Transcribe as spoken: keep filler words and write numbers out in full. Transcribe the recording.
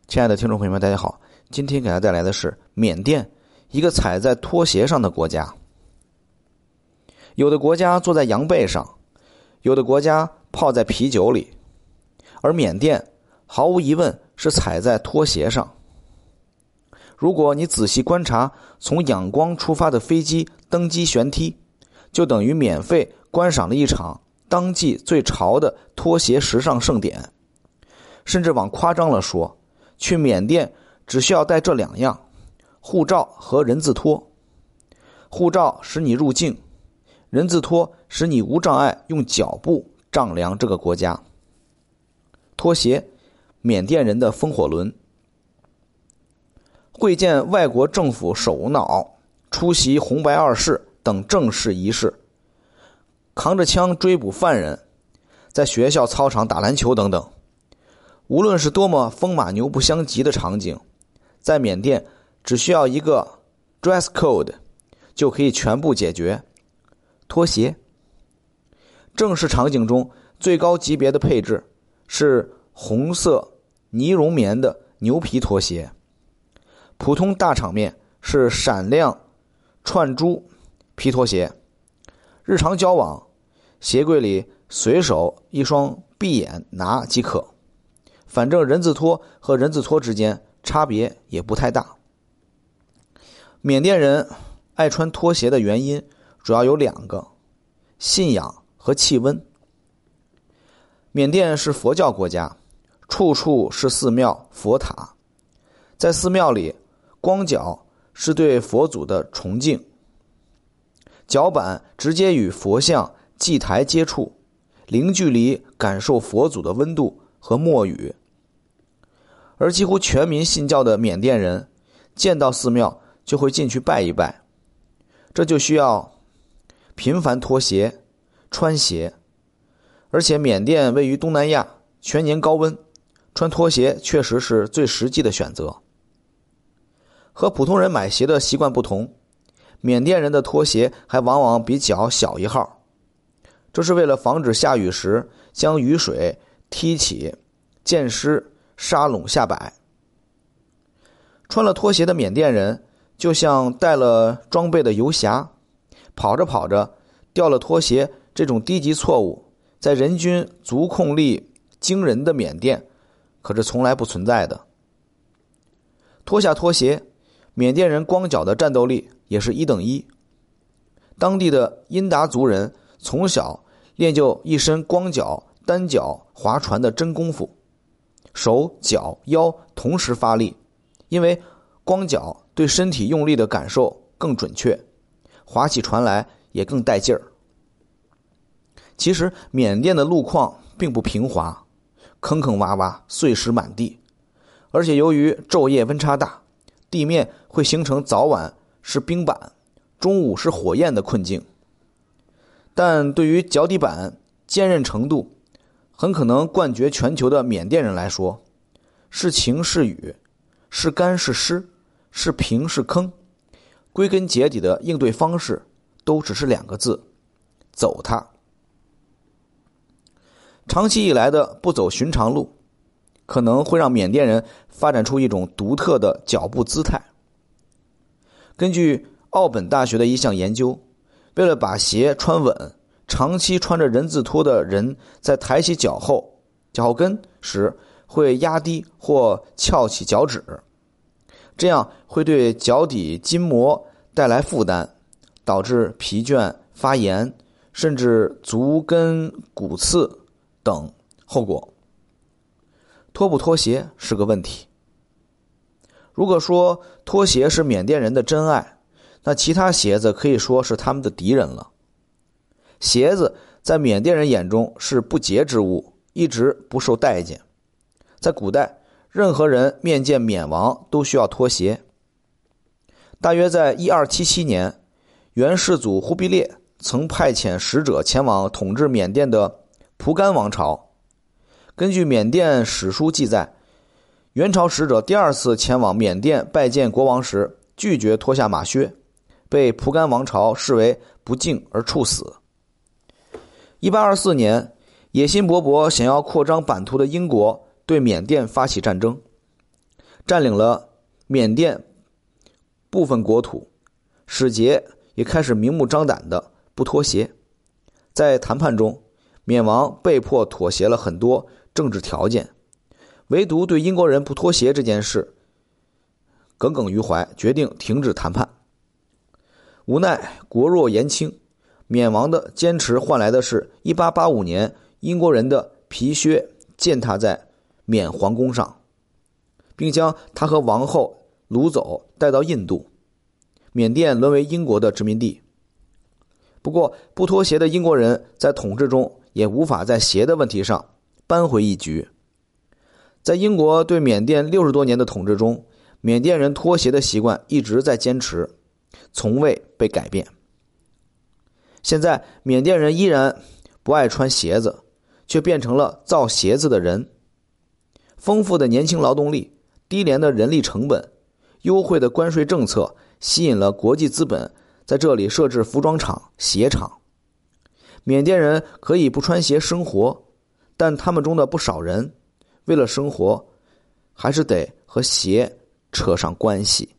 亲爱的听众朋友们，大家好，今天给大家带来的是缅甸，一个踩在拖鞋上的国家。有的国家坐在羊背上，有的国家泡在啤酒里，而缅甸毫无疑问是踩在拖鞋上。如果你仔细观察从仰光出发的飞机登机舷梯，就等于免费观赏了一场当季最潮的拖鞋时尚盛典。甚至往夸张了说，去缅甸只需要带这两样，护照和人字拖。护照使你入境，人字拖使你无障碍用脚步丈量这个国家。拖鞋，缅甸人的风火轮。会见外国政府首脑，出席红白二事等正式仪式，扛着枪追捕犯人，在学校操场打篮球等等。无论是多么风马牛不相及的场景，在缅甸只需要一个 dress code 就可以全部解决。拖鞋。正式场景中最高级别的配置是红色呢绒棉的牛皮拖鞋，普通大场面是闪亮串珠皮拖鞋。日常交往，鞋柜里随手一双闭眼拿即可。反正人字拖和人字拖之间差别也不太大。缅甸人爱穿拖鞋的原因主要有两个：信仰和气温。缅甸是佛教国家，处处是寺庙佛塔，在寺庙里光脚是对佛祖的崇敬，脚板直接与佛像祭台接触，零距离感受佛祖的温度和默语。而几乎全民信教的缅甸人见到寺庙就会进去拜一拜，这就需要频繁脱鞋穿鞋。而且缅甸位于东南亚，全年高温，穿拖鞋确实是最实际的选择。和普通人买鞋的习惯不同，缅甸人的拖鞋还往往比脚小一号，这是为了防止下雨时将雨水踢起溅湿沙垄下摆。穿了拖鞋的缅甸人就像带了装备的游侠，跑着跑着掉了拖鞋，这种低级错误在人均足控力惊人的缅甸可是从来不存在的。脱下拖鞋，缅甸人光脚的战斗力也是一等一。当地的因达族人从小练就一身光脚单脚划船的真功夫，手脚腰同时发力，因为光脚对身体用力的感受更准确，划起船来也更带劲儿。其实缅甸的路况并不平滑，坑坑洼洼，碎石满地，而且由于昼夜温差大，地面会形成早晚是冰板，中午是火焰的困境。但对于脚底板坚韧程度很可能冠绝全球的缅甸人来说，是晴是雨，是干是湿，是平是坑，归根结底的应对方式都只是两个字：走它。长期以来的不走寻常路，可能会让缅甸人发展出一种独特的脚步姿态。根据奥本大学的一项研究，为了把鞋穿稳，长期穿着人字拖的人在抬起脚后脚后跟时会压低或翘起脚趾，这样会对脚底筋膜带来负担，导致疲倦、发炎，甚至足跟骨刺等后果。脱不脱鞋是个问题。如果说拖鞋是缅甸人的真爱，那其他鞋子可以说是他们的敌人了。鞋子在缅甸人眼中是不洁之物，一直不受待见。在古代，任何人面见缅王都需要脱鞋。大约在一二七七年，元世祖忽必烈曾派遣使者前往统治缅甸的蒲甘王朝。根据缅甸史书记载，元朝使者第二次前往缅甸拜见国王时，拒绝脱下马靴，被蒲甘王朝视为不敬而处死。一八二四年，野心勃勃想要扩张版图的英国对缅甸发起战争。 占领了缅甸部分国土，使节也开始明目张胆的不妥协。在谈判中，缅王被迫妥协了很多政治条件，唯独对英国人不妥协这件事耿耿于怀，决定停止谈判。无奈国弱言轻，缅王的坚持换来的是一八八五年英国人的皮靴践踏在缅皇宫上，并将他和王后掳走带到印度，缅甸沦为英国的殖民地。不过不妥协的英国人在统治中也无法在鞋的问题上扳回一局。在英国对缅甸六十多年的统治中，缅甸人脱鞋的习惯一直在坚持，从未被改变。现在缅甸人依然不爱穿鞋子，却变成了造鞋子的人。丰富的年轻劳动力，低廉的人力成本，优惠的关税政策吸引了国际资本在这里设置服装厂、鞋厂。缅甸人可以不穿鞋生活，但他们中的不少人为了生活还是得和鞋扯上关系。